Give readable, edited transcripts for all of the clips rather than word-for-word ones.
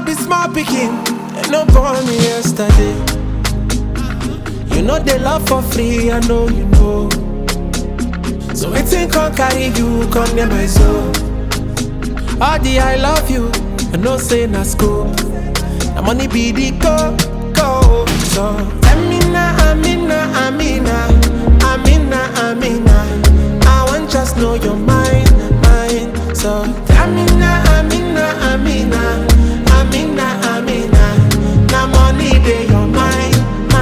be small picking, and no born me yesterday. You know they love for free, I know you know. So waiting can carry you, come near my soul. All the I love you, I know say na school. The money be the go. So Amina, I want just know your mind. So Amina, now money they your mind.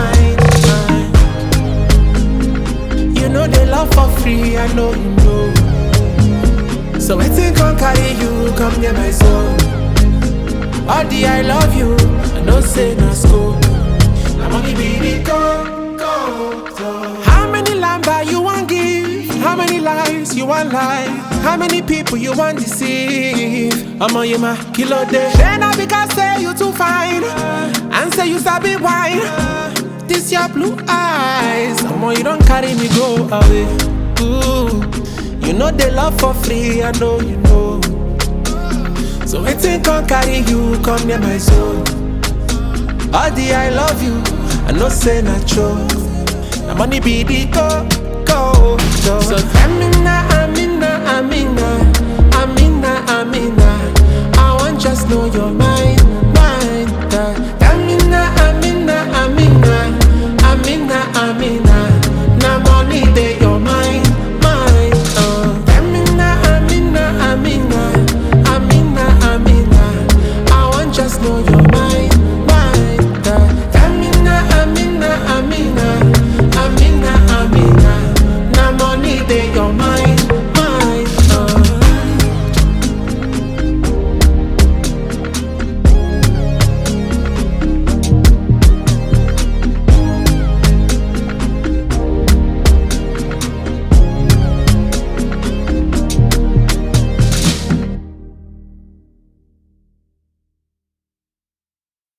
You know they love for free, I know you know. So waiting can carry you, come near my soul. All the I love you, I know say na school. I'm only be go. How many lamba you want give? How many lies you want lie? How many people you want deceive? I'm on you, my kilo day. Then I because say you too fine, and say you sabi wine. This your blue eyes, I'm on you don't carry me go away. Ooh, you know they love for free, I know you know. So waiting can carry you, come near my soul. All the I love you, I know say na true. The money be the go.